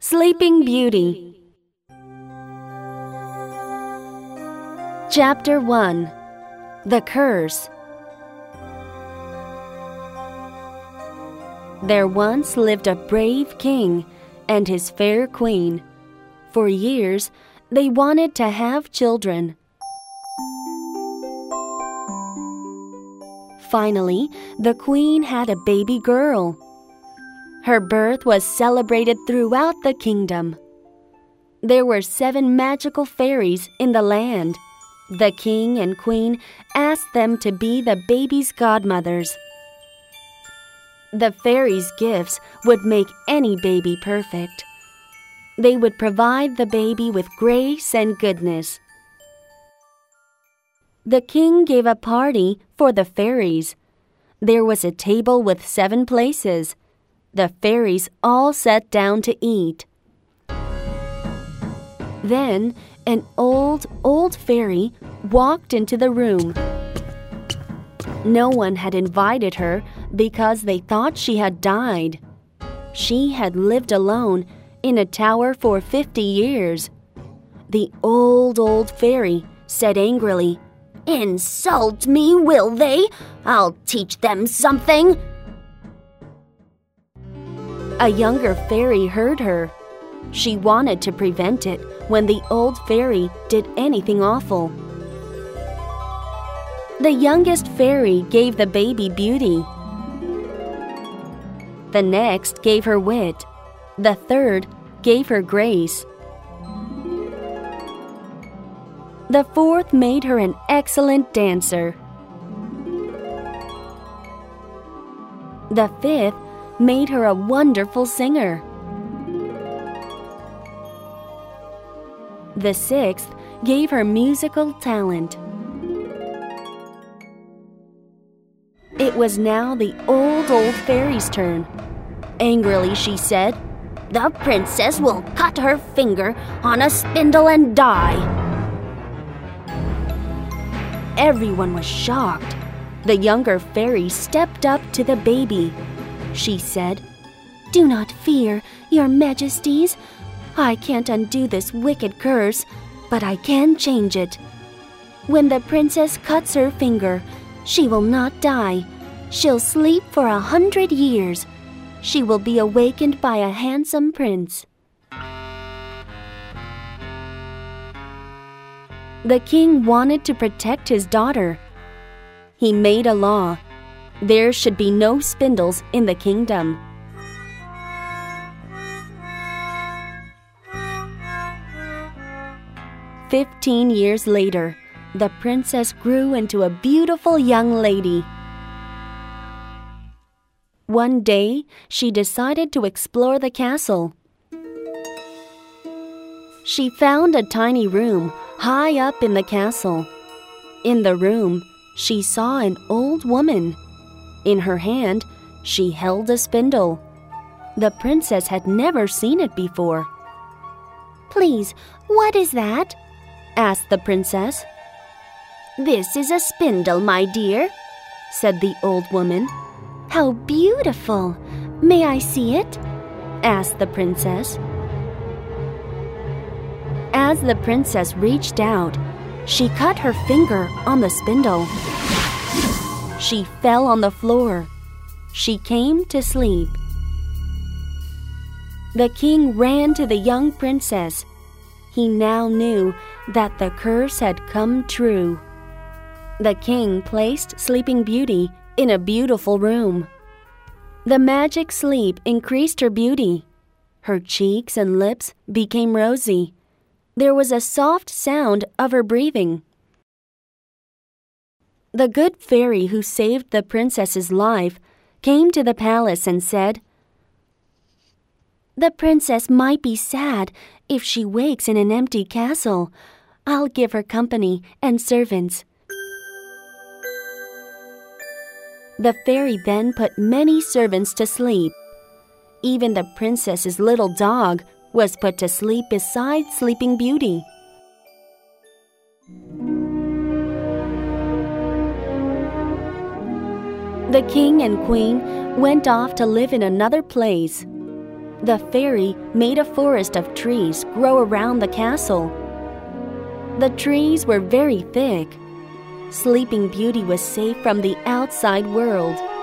Sleeping Beauty. Chapter 1. The Curse. There once lived a brave king and his fair queen. For years, they wanted to have children. Finally, the queen had a baby girl. Her birth was celebrated throughout the kingdom. There were 7 magical fairies in the land. The king and queen asked them to be the baby's godmothers. The fairies' gifts would make any baby perfect. They would provide the baby with grace and goodness. The king gave a party for the fairies. There was a table with 7 places. The fairies all sat down to eat. Then an old fairy walked into the room. No one had invited her because they thought she had died. She had lived alone in a tower for 50 years. The old fairy said angrily, "Insult me, will they? I'll teach them something." A younger fairy heard her. She wanted to prevent it when the old fairy did anything awful. The youngest fairy gave the baby beauty. The next gave her wit. The third gave her grace. The fourth made her an excellent dancer. The fifth made her a wonderful singer. The sixth gave her musical talent. It was now the old fairy's turn. Angrily, she said, "The princess will cut her finger on a spindle and die." Everyone was shocked. The younger fairy stepped up to the baby. She said, "Do not fear, your majesties. I can't undo this wicked curse, but I can change it. When the princess cuts her finger, she will not die. She'll sleep for 100 years. She will be awakened by a handsome prince." The king wanted to protect his daughter. He made a law. There should be no spindles in the kingdom. "15 years later, the princess grew into a beautiful young lady. One day, she decided to explore the castle. She found a tiny room high up in the castle. In the room, she saw an old woman. In her hand, she held a spindle. The princess had never seen it before. "Please, what is that?" asked the princess. "This is a spindle, my dear," said the old woman. "How beautiful! May I see it?" asked the princess. As the princess reached out, she cut her finger on the spindle. She fell on the floor. She came to sleep. The king ran to the young princess. He now knew that the curse had come true. The king placed Sleeping Beauty in a beautiful room. The magic sleep increased her beauty. Her cheeks and lips became rosy. There was a soft sound of her breathing. The good fairy who saved the princess's life came to the palace and said, "The princess might be sad if she wakes in an empty castle. I'll give her company and servants." The fairy then put many servants to sleep. Even the princess's little dog was put to sleep beside Sleeping Beauty. The king and queen went off to live in another place. The fairy made a forest of trees grow around the castle. The trees were very thick. Sleeping Beauty was safe from the outside world.